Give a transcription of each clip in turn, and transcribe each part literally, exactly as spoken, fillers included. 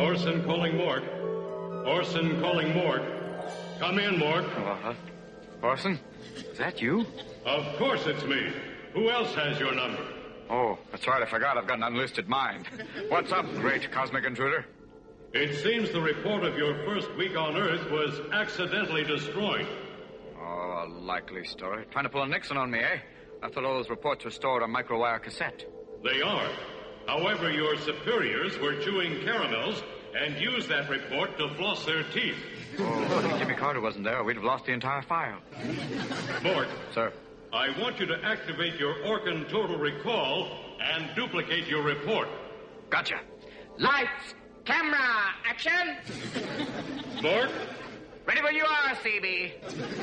Orson calling Mort. Orson calling Mort. Come in, Mort. Uh, Orson? Is that you? Of course it's me. Who else has your number? Oh, that's right. I forgot I've got an unlisted mind. What's up, great cosmic intruder? It seems the report of your first week on Earth was accidentally destroyed. Oh, a likely story. Trying to pull a Nixon on me, eh? I thought all those reports were stored on microwire cassette. They are. However, your superiors were chewing caramels and used that report to floss their teeth. Oh, if Jimmy Carter wasn't there, we'd have lost the entire file. Mort. Sir. I want you to activate your Orkin Total Recall and duplicate your report. Gotcha. Lights, camera, action. Mort? Ready when you are, C B.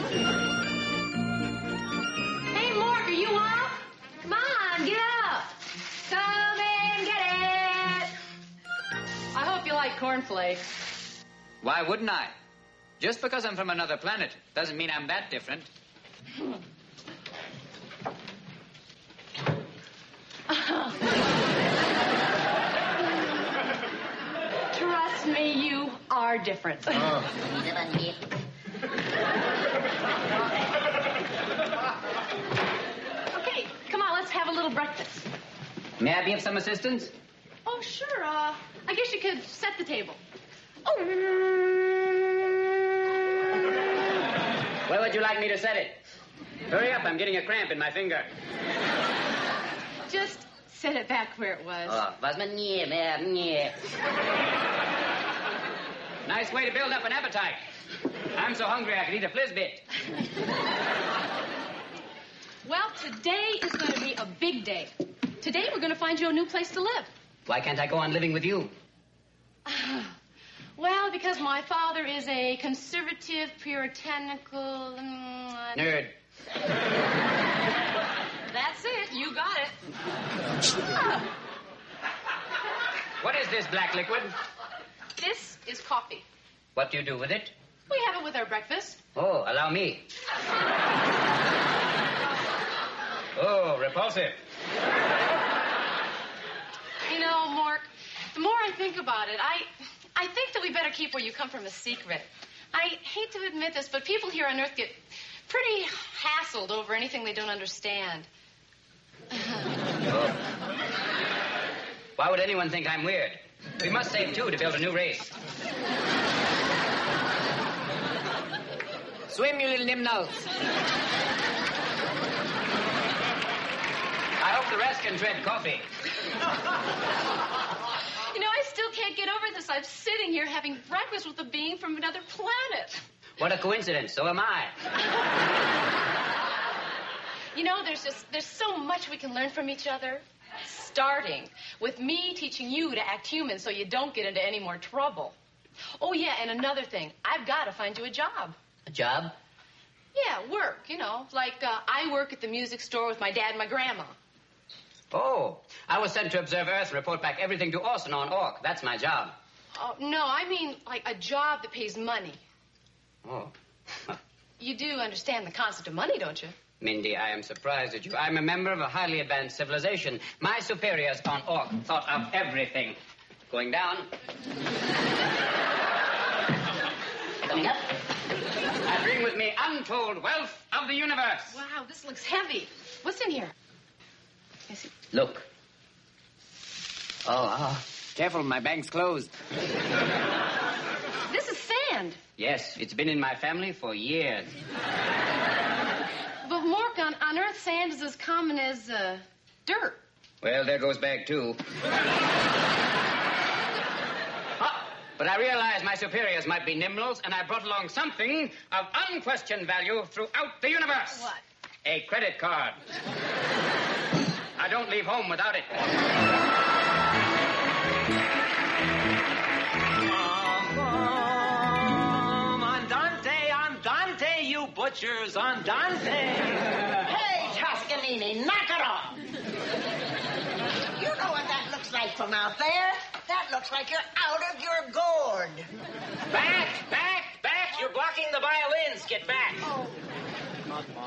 Hey, Mort, are you up? Come on, get up. Come and get it. I hope you like cornflakes. Why wouldn't I? Just because I'm from another planet doesn't mean I'm that different. Trust me, you are different. Oh. Okay, come on, let's have a little breakfast. May I be of some assistance? Oh, sure. Uh, I guess you could set the table. Oh. Where would you like me to set it? Hurry up, I'm getting a cramp in my finger. Just set it back where it was. Oh, was man nie, mehr, nie. Nice way to build up an appetite. I'm so hungry I could eat a flizzbit. Well, today is going to be a big day. Today we're going to find you a new place to live. Why can't I go on living with you? Well, because my father is a conservative, puritanical... Um, Nerd. That's it. You got it. What is this black liquid? This is coffee. What do you do with it? We have it with our breakfast. Oh, allow me. Oh, repulsive. You know, Mork, the more I think about it, I, I think that we better keep where you come from a secret. I hate to admit this, but people here on Earth get pretty hassled over anything they don't understand. Oh. Why would anyone think I'm weird? We must save two to build a new race. Swim, you little nimnos. I hope the rest can tread coffee. You know, I still can't get over this. I'm sitting here having breakfast with a being from another planet. What a coincidence. So am I. You know, there's just, there's so much we can learn from each other. Starting with me teaching you to act human so you don't get into any more trouble. Oh, yeah, and another thing. I've got to find you a job. A job? Yeah, work, you know. Like, uh, I work at the music store with my dad and my grandma. Oh, I was sent to observe Earth and report back everything to Orson on Ork. That's my job. Oh, no, I mean, like, a job that pays money. Oh. You do understand the concept of money, don't you? Mindy, I am surprised at you. I'm a member of a highly advanced civilization. My superiors on Ork thought of everything. Going down. Coming up. I bring with me untold wealth of the universe. Wow, this looks heavy. What's in here? Is it... Look. Oh, oh. Careful, my bank's closed. This is sand. Yes, it's been in my family for years. But, Mork, on, on Earth, sand is as common as uh, dirt. Well, there goes bag two. Ah, but I realized my superiors might be nimbles, and I brought along something of unquestioned value throughout the universe. What? A credit card. I don't leave home without it. Andante, andante, you butchers, andante. Hey, Toscanini, knock it off. You know what that looks like from out there? That looks like you're out of your gourd. Back, back, back. You're blocking the violins. Get back. Oh.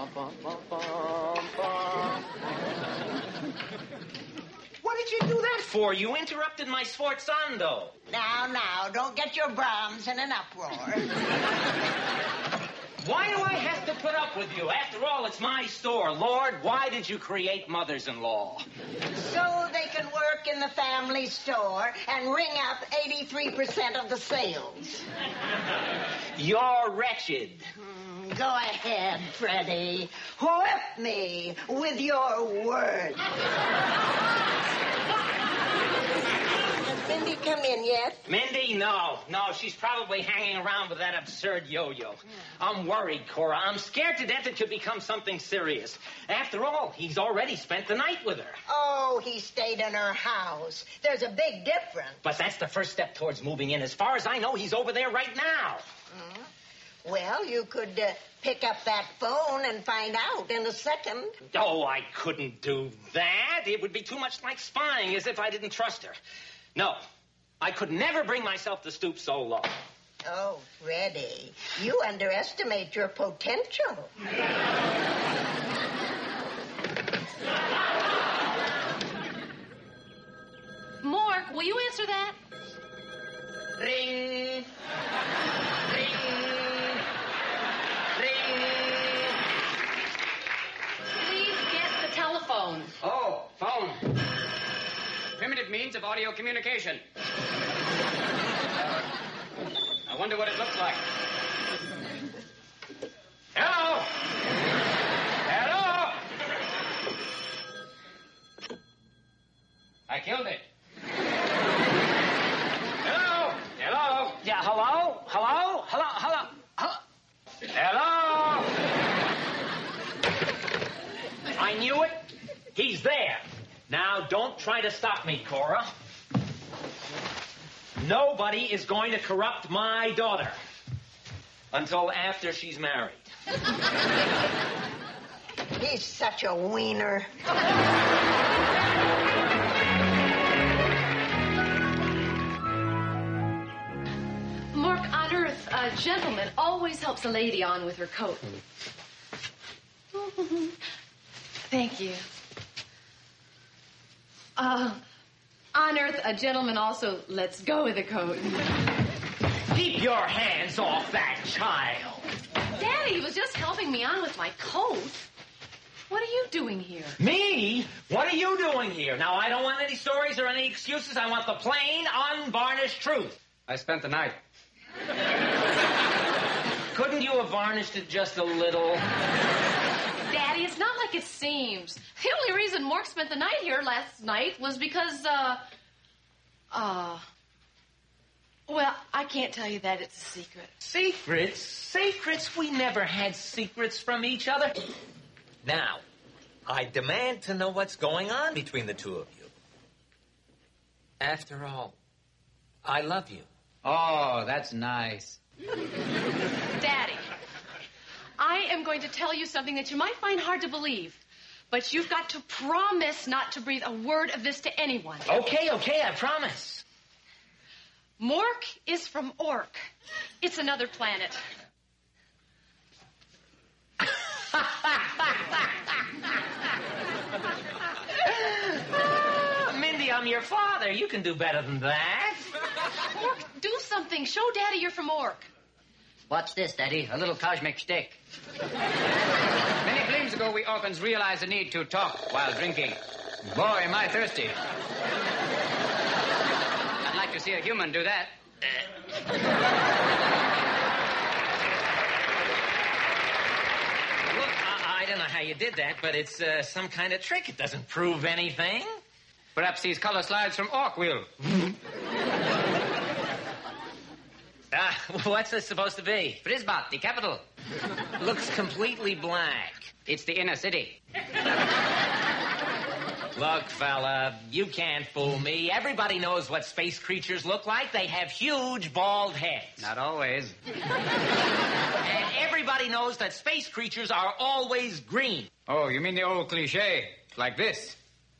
What did you do that for? You interrupted my sforzando. Now, now, don't get your Brahms in an uproar. Why do I have to put up with you? After all, it's my store. Lord, why did you create mothers-in-law? So they can work in the family store and ring up eighty-three percent of the sales. You're wretched. Mm, go ahead, Freddie. Whip me with your words. Has Mindy come in yet? Mindy? No. No, she's probably hanging around with that absurd yo-yo. I'm worried, Cora. I'm scared to death it could become something serious. After all, he's already spent the night with her. Oh, he stayed in her house. There's a big difference. But that's the first step towards moving in. As far as I know, he's over there right now. Mm. Well, you could uh, pick up that phone and find out in a second. Oh, I couldn't do that. It would be too much like spying, as if I didn't trust her. No, I could never bring myself to stoop so low. Oh, Freddie, you underestimate your potential. Mork, will you answer that? Ring. Ring. Ring. Please get the telephone. Oh, phone. Primitive means of audio communication. Uh, I wonder what it looks like. Hello? Hello? I killed it. Hello? Hello? Yeah, hello? Hello? Hello? Hello? Hello? Hello? I knew it. He's there. Now, don't try to stop me, Cora. Nobody is going to corrupt my daughter until after she's married. He's such a wiener. Mork, on Earth, a gentleman always helps a lady on with her coat. Thank you. Uh, on Earth, a gentleman also lets go of the coat. Keep your hands off that child. Daddy was just helping me on with my coat. What are you doing here? Me? What are you doing here? Now, I don't want any stories or any excuses. I want the plain, unvarnished truth. I spent the night. Couldn't you have varnished it just a little? Daddy, it's not like it seems. The only reason Mork spent the night here last night was because, uh... Uh... Well, I can't tell you that. It's a secret. Secrets? Secrets? We never had secrets from each other. Now, I demand to know what's going on between the two of you. After all, I love you. Oh, that's nice. Daddy, I am going to tell you something that you might find hard to believe, but you've got to promise not to breathe a word of this to anyone. Okay, okay, I promise. Mork is from Ork. It's another planet. Oh, Mindy, I'm your father. You can do better than that. Mork, do something. Show Daddy you're from Ork. What's this, Daddy? A little cosmic stick. Many gleams ago, we Orkans realized the need to talk while drinking. Boy, am I thirsty. I'd like to see a human do that. Look, I, I don't know how you did that, but it's uh, some kind of trick. It doesn't prove anything. Perhaps these color slides from Ork will. Ah, what's this supposed to be? Frisbat, the capital. Looks completely black. It's the inner city. Look, fella, you can't fool me. Everybody knows what space creatures look like. They have huge, bald heads. Not always. And everybody knows that space creatures are always green. Oh, you mean the old cliche? Like this.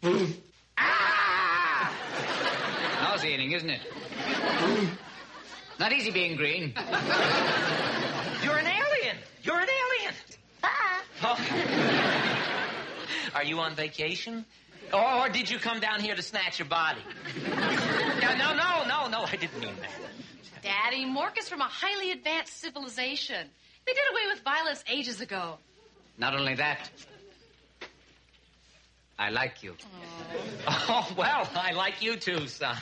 Ah! Nauseating, isn't it? Not easy being green. You're an alien. You're an alien. Ah. Oh. Are you on vacation? Or did you come down here to snatch a body? No, no, no, no, no, I didn't mean that. Daddy, Mork is from a highly advanced civilization. They did away with violence ages ago. Not only that, I like you. Oh, oh well, I like you too, son.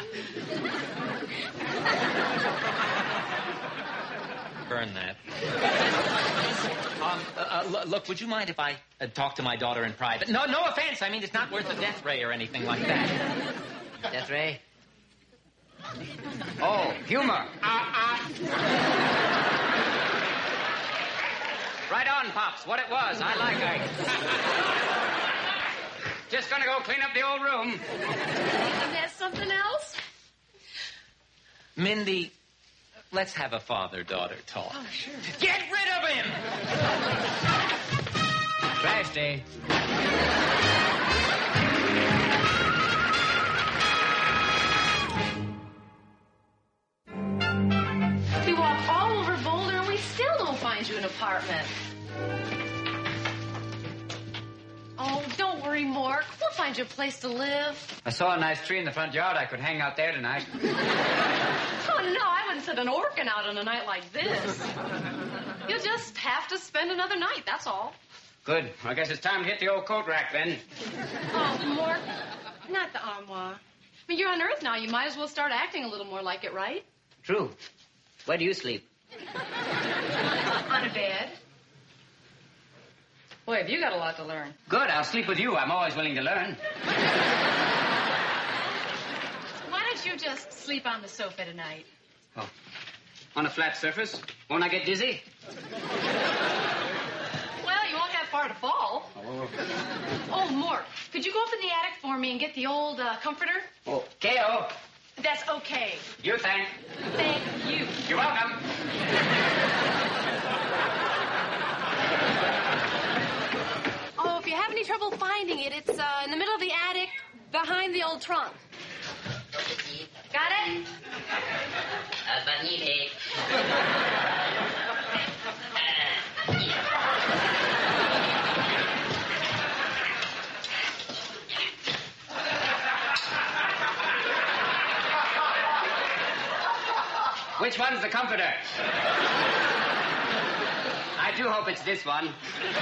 Burn that. Um, uh, uh, look, would you mind if I uh, talk to my daughter in private? No, no offense. I mean, it's not worth a death ray or anything like that. Death ray? Oh, humor. Uh-uh. Right on, Pops. What it was. I like it. Just gonna go clean up the old room. And there's something else? Mindy, let's have a father-daughter talk. Oh, sure. Get rid of him! Trash day. We walk all over Boulder and we still don't find you an apartment. Oh, don't worry, Mork. We'll find you a place to live. I saw a nice tree in the front yard. I could hang out there tonight. Oh, no, I wouldn't send an orphan out on a night like this. You'll just have to spend another night, that's all. Good. I guess it's time to hit the old coat rack then. Oh, Mork, not the armoire. I mean, you're on Earth now. You might as well start acting a little more like it, right? True. Where do you sleep? On a bed. Boy, have you got a lot to learn. Good. I'll sleep with you. I'm always willing to learn. Why don't you just sleep on the sofa tonight? Oh. On a flat surface? Won't I get dizzy? Well, you won't have far to fall. Oh. Oh, Mork, could you go up in the attic for me and get the old uh, comforter? Oh, K O. That's okay. You thank. Thank you. You're welcome. Oh, if you have any trouble finding it, it's uh, in the middle of the attic, behind the old trunk. Got it? Which one's the comforter? I do hope it's this one.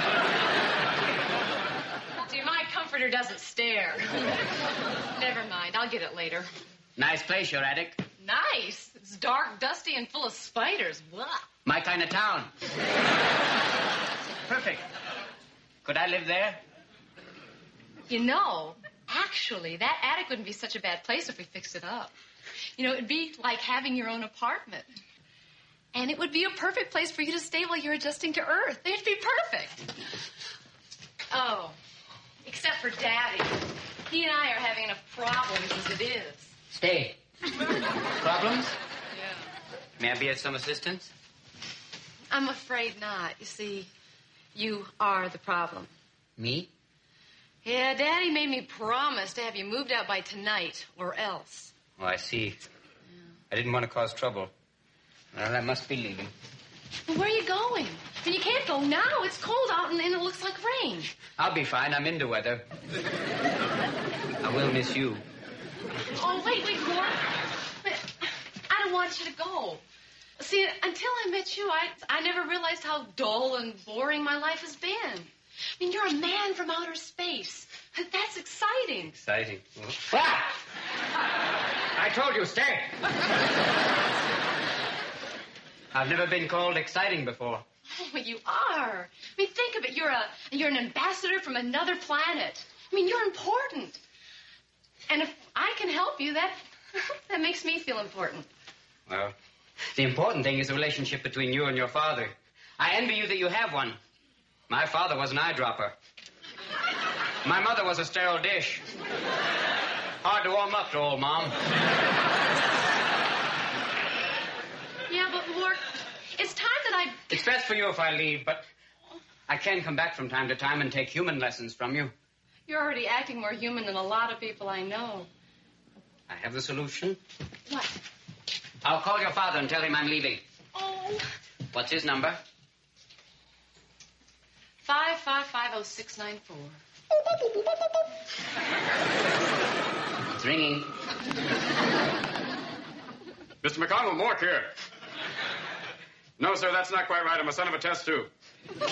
See, my comforter doesn't stare. Never mind, I'll get it later. Nice place, your attic. Nice. It's dark, dusty, and full of spiders. Blah. My kind of town. Perfect. Could I live there? You know, actually, that attic wouldn't be such a bad place if we fixed it up. You know, it'd be like having your own apartment. And it would be a perfect place for you to stay while you're adjusting to Earth. It'd be perfect. Oh, except for Daddy. He and I are having enough problems as it is. Stay. Problems? Yeah. May I be of some assistance? I'm afraid not. You see, you are the problem. Me? Yeah, Daddy made me promise to have you moved out by tonight, or else. Oh, I see. Yeah. I didn't want to cause trouble. Well, I must be leaving. Well, where are you going? I mean, you can't go now. It's cold out and, and it looks like rain. I'll be fine. I'm into weather. I will miss you. Oh, wait, wait, Mork. I don't want you to go. See, until I met you, I, I never realized how dull and boring my life has been. I mean, you're a man from outer space. That's exciting. Exciting. Ah! I told you, stay. I've never been called exciting before. Oh, but you are. I mean, think of it. You're a you're an ambassador from another planet. I mean, you're important. And if I can help you, that that makes me feel important. Well, the important thing is the relationship between you and your father. I envy you that you have one. My father was an eyedropper. My mother was a sterile dish. Hard to warm up to, old Mom. Yeah, but, Mork, it's time that I... It's best for you if I leave, but I can come back from time to time and take human lessons from you. You're already acting more human than a lot of people I know. I have the solution. What? I'll call your father and tell him I'm leaving. Oh. What's his number? Five five five oh six nine four. It's ringing. Mister McConnell, Mork here. No, sir, that's not quite right. I'm a son of a test tube. No,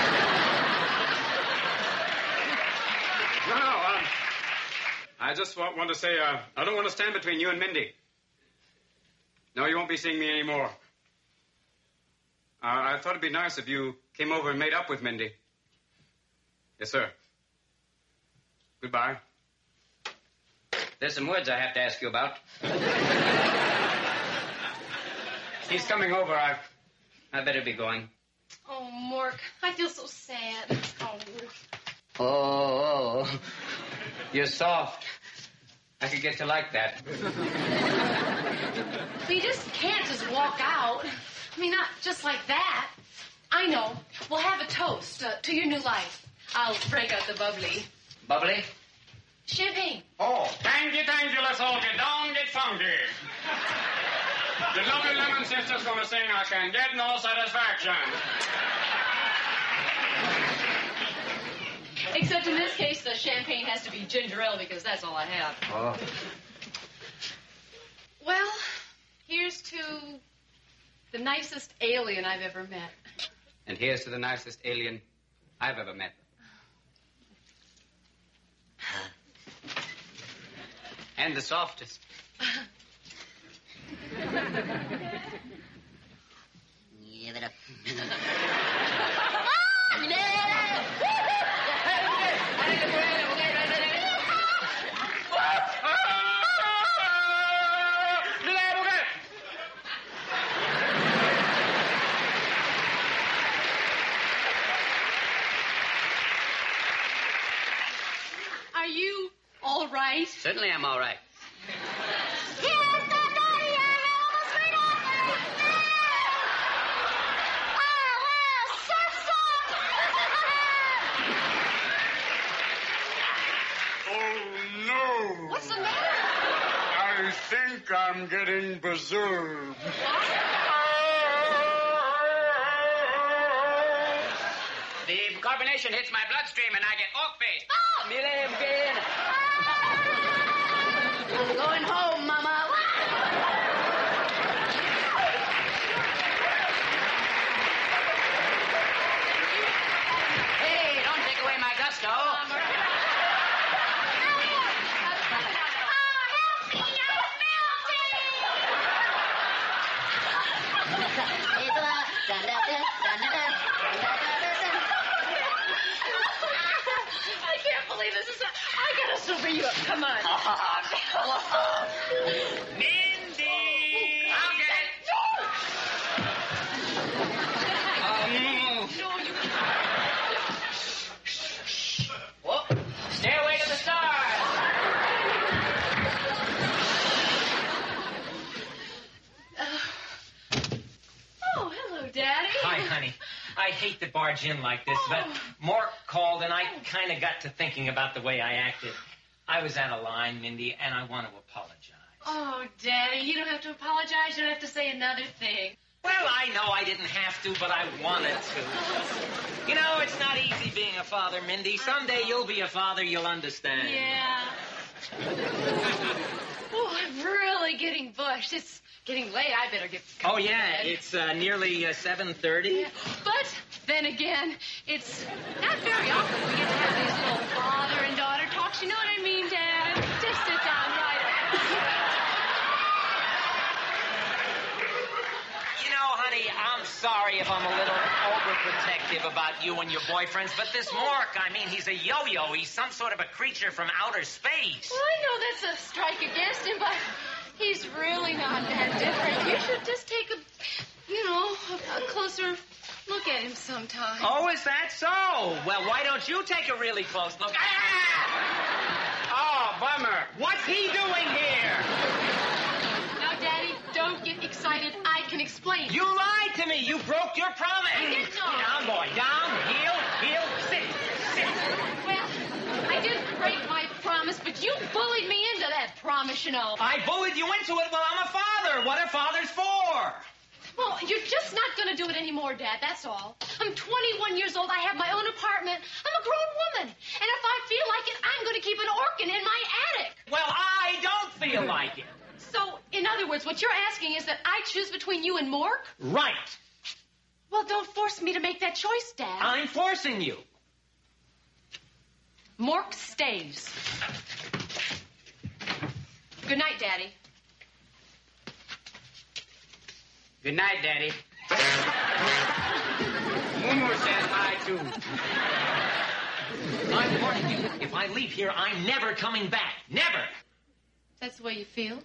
no, um, I just want, want to say, uh, I don't want to stand between you and Mindy. No, you won't be seeing me anymore. Uh, I thought it'd be nice if you came over and made up with Mindy. Yes, sir. Goodbye. There's some words I have to ask you about. He's coming over. I, I better be going. Oh, Mork, I feel so sad. Oh, Oh, oh, you're soft. I could get to like that. But you just can't just walk out. I mean, not just like that. I know. We'll have a toast uh, to your new life. I'll break out the bubbly. Bubbly? Champagne. Oh, thank you, thank you. Let's all get down, get funky. The lovely Lemon Sister's gonna sing I Can Get No Satisfaction. Except in this case, the champagne has to be ginger ale because that's all I have. Oh. Well, here's to the nicest alien I've ever met. And here's to the nicest alien I've ever met. And the softest. Give it up. Are you all right? Certainly I'm all right. What's the matter? I think I'm getting berserk. The carbonation hits my bloodstream and I get oak face. Oh! I'm going home, Mama. Hey, don't take away my gusto. I can't believe this is. A, I gotta sober you up. Come on. Mindy! I'll get it. No, you. Whoa. Stairway to the stars. Oh, hello, Daddy. Hi, honey. I hate to barge in like this, but Mark called and I kind of got to thinking about the way I acted. I was out of line, Mindy, and I want to apologize. Oh, Daddy, you don't have to apologize. You don't have to say another thing. Well, I know I didn't have to, but I wanted to. You know, it's not easy being a father, Mindy. Someday you'll be a father, you'll understand. Yeah. Oh, I'm really getting bushed. It's getting late. I better get. Oh, yeah, it's uh, nearly uh, seven thirty. Yeah. But then again, it's not very often we get to have these little father and daughter talks. You know what I mean, Dad? Just sit down right away. You know, honey, I'm sorry if I'm a little overprotective about you and your boyfriends, but this Mork, I mean, he's a yo-yo. He's some sort of a creature from outer space. Well, I know that's a strike against him, but he's really not that different. You should just take a, you know, a, a closer look at him sometime. Oh, is that so? Well, why don't you take a really close look? Ah! Oh, bummer. What's he doing here? Now, Daddy, don't get excited. I can explain. You lied to me. You broke your promise. I did not. Down, boy. Down. Heel. Heel. Sit. Sit. Well, I did break my promise, but you bullied me into that promise, you know. I bullied you into it. Well, I'm a father. What are fathers for? Well, you're just not going to do it anymore, Dad, that's all. I'm twenty-one years old. I have my own apartment. I'm a grown woman. And if I feel like it, I'm going to keep an organ in my attic. Well, I don't feel like it. So, in other words, what you're asking is that I choose between you and Mork? Right. Well, don't force me to make that choice, Dad. I'm forcing you. Mork stays. Good night, Daddy. Good night, Daddy. Moo says hi, too. I'm warning you. If I leave here, I'm never coming back. Never. That's the way you feel?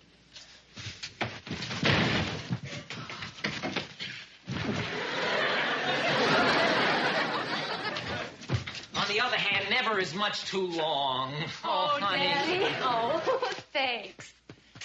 On the other hand, never is much too long. Oh, Oh, honey. Daddy. Oh, thanks.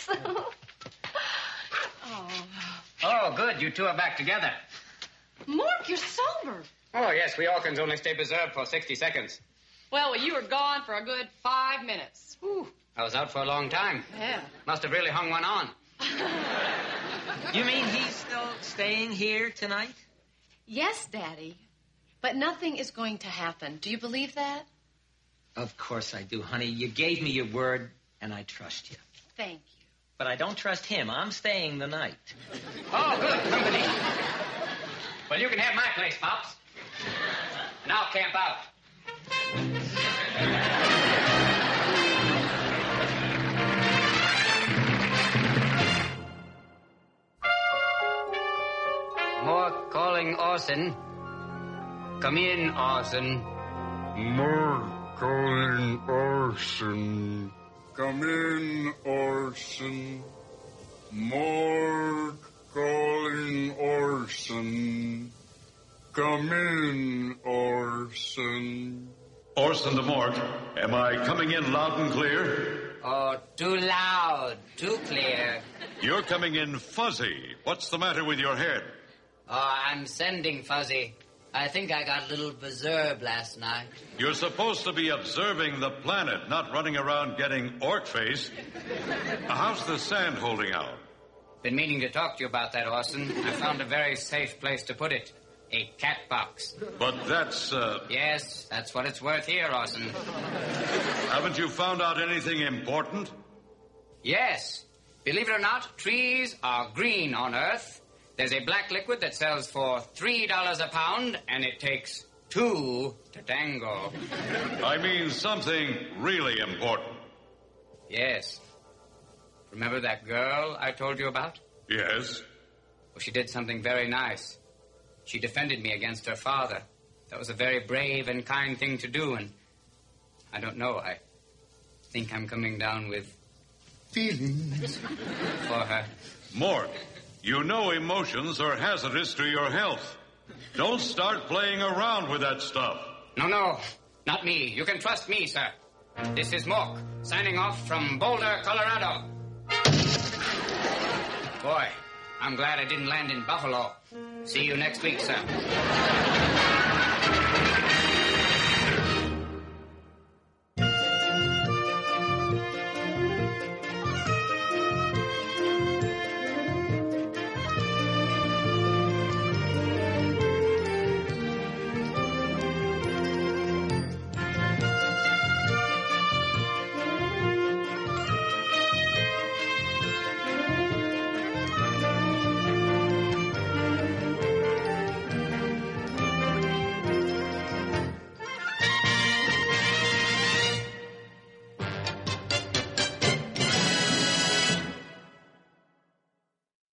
oh. Oh, good. You two are back together. Mork, you're sober. Oh, yes, we Orkans only stay preserved for sixty seconds. Well, well, you were gone for a good five minutes. Whew. I was out for a long time. Yeah. Must have really hung one on. You mean he's still staying here tonight? Yes, Daddy. But nothing is going to happen. Do you believe that? Of course I do, honey. You gave me your word, and I trust you. Thank you. But I don't trust him. I'm staying the night. Oh, good. Company. Well, you can have my place, Pops. And I'll camp out. Mork calling Orson. Come in, Orson. Mork calling Orson. Come in, Orson. Mork calling Orson. Come in, Orson. Orson to Mork, am I coming in loud and clear? Oh, too loud, too clear. You're coming in fuzzy. What's the matter with your head? Oh, I'm sending Fuzzy. I think I got a little berserb last night. You're supposed to be observing the planet, not running around getting orc-faced. How's the sand holding out? Been meaning to talk to you about that, Orson. I found a very safe place to put it. A cat box. But that's, uh... Yes, that's what it's worth here, Orson. Haven't you found out anything important? Yes. Believe it or not, trees are green on Earth. There's a black liquid that sells for three dollars a pound, and it takes two to tango. I mean something really important. Yes. Remember that girl I told you about? Yes. Well, she did something very nice. She defended me against her father. That was a very brave and kind thing to do, and I don't know, I think I'm coming down with feelings for her. Mork, you know emotions are hazardous to your health. Don't start playing around with that stuff. No, no, not me. You can trust me, sir. This is Mork, signing off from Boulder, Colorado. Boy, I'm glad I didn't land in Buffalo. See you next week, sir.